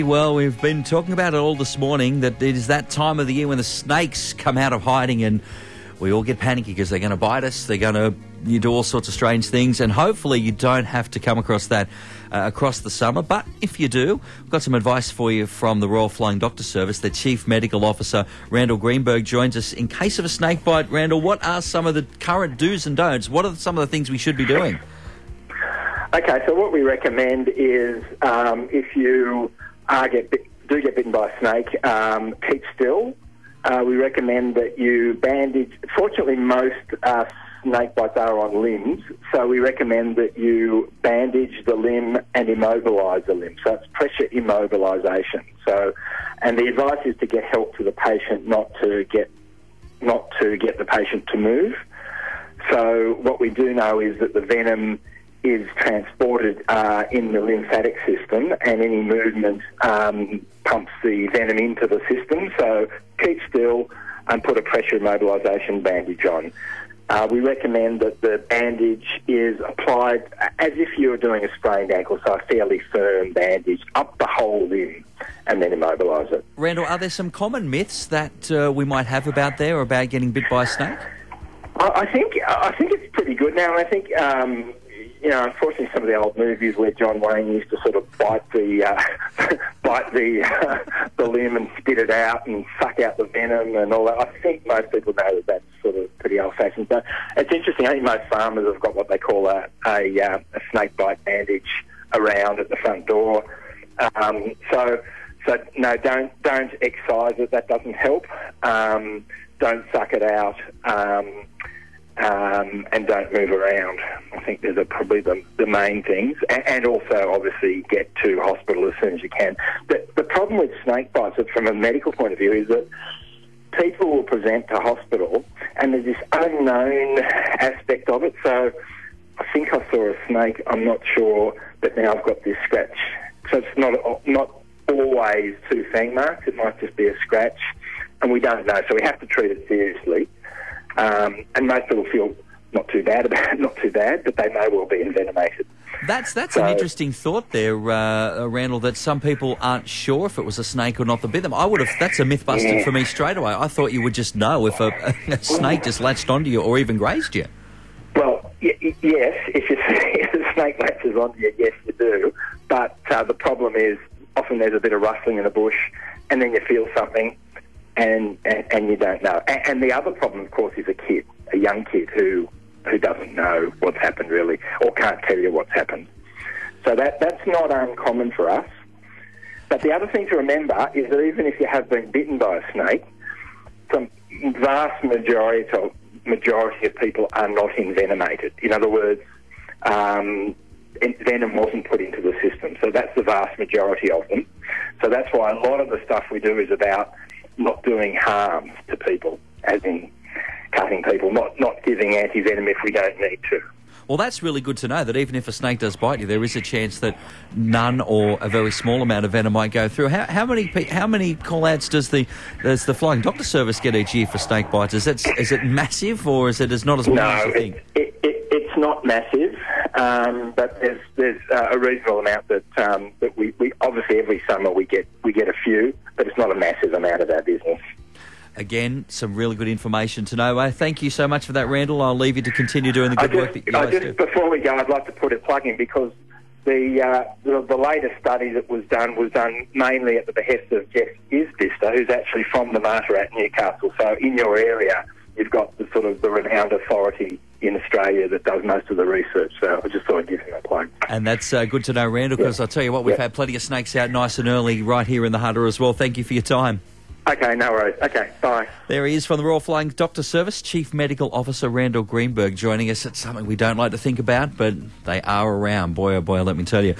Well, we've been talking about it all this morning, that it is that time of the year when the snakes come out of hiding and we all get panicky because they're going to bite us, you do all sorts of strange things, and hopefully you don't have to come across that across the summer. But if you do, we've got some advice for you from the Royal Flying Doctor Service. The Chief Medical Officer, Randall Greenberg, joins us. In case of a snake bite, Randall, what are some of the current do's and don'ts? What are some of the things we should be doing? Okay, so what we recommend is if you do get bitten by a snake, keep still. We recommend that you bandage. Fortunately, most snake bites are on limbs, so we recommend that you bandage the limb and immobilise the limb. So it's pressure immobilisation. And the advice is to get help to the patient, not to get the patient to move. So what we do know is that the venom is transported in the lymphatic system, and any movement pumps the venom into the system. So keep still and put a pressure immobilisation bandage on. We recommend that the bandage is applied as if you were doing a sprained ankle, so a fairly firm bandage up the whole limb, and then immobilise it. Randall, are there some common myths that we might have about getting bit by a snake? I think it's pretty good now. I think unfortunately, some of the old movies where John Wayne used to sort of bite the limb and spit it out and suck out the venom and all that. I think most people know that that's sort of pretty old-fashioned. But it's interesting. I think most farmers have got what they call a snake bite bandage around at the front door. So no, don't excise it. That doesn't help. Don't suck it out. And don't move around. I think those are probably the main things. And also, obviously, get to hospital as soon as you can. The problem with snake bites, from a medical point of view, is that people will present to hospital and there's this unknown aspect of it. So I think I saw a snake, I'm not sure, but now I've got this scratch. So it's not always two fang marks. It might just be a scratch, and we don't know. So we have to treat it seriously. And most people feel not too bad, but they may well be envenomated. That's an interesting thought there, Randall, that some people aren't sure if it was a snake or not that bit them. That's a myth busted for me straight away. I thought you would just know if a snake just latched onto you or even grazed you. Well, yes, if a snake latches onto you, yes, you do. But the problem is often there's a bit of rustling in the bush and then you feel something and you don't know. And the other problem, of course, is a young kid who doesn't know what's happened really, or can't tell you what's happened. So that's not uncommon for us. But the other thing to remember is that even if you have been bitten by a snake, the vast majority of people are not envenomated. In other words, venom wasn't put into the system. So that's the vast majority of them. So that's why a lot of the stuff we do is about not doing harm to people, as in cutting people, not giving anti-venom if we don't need to. Well, that's really good to know, that even if a snake does bite you, there is a chance that none or a very small amount of venom might go through. How many call-outs does the Flying Doctor Service get each year for snake bites? Is it massive, or is it not as many as you think? It's not massive, but there's a reasonable amount that we obviously every summer we get a few, but it's not a massive amount of our business. Again, some really good information to know. Thank you so much for that, Randall. I'll leave you to continue doing the good work that you guys do. Before we go, I'd like to put a plug in, because the latest study that was done mainly at the behest of Jeff Isbister, who's actually from the Mater at Newcastle. So in your area, you've got the renowned authority in Australia that does most of the research. So I just thought I'd give him a plug. And that's good to know, Randall, because I'll tell you what, we've had plenty of snakes out nice and early right here in the Hunter as well. Thank you for your time. Okay, no worries. Okay, bye. There he is from the Royal Flying Doctor Service, Chief Medical Officer Randall Greenberg, joining us. It's something we don't like to think about, but they are around. Boy, oh boy, let me tell you.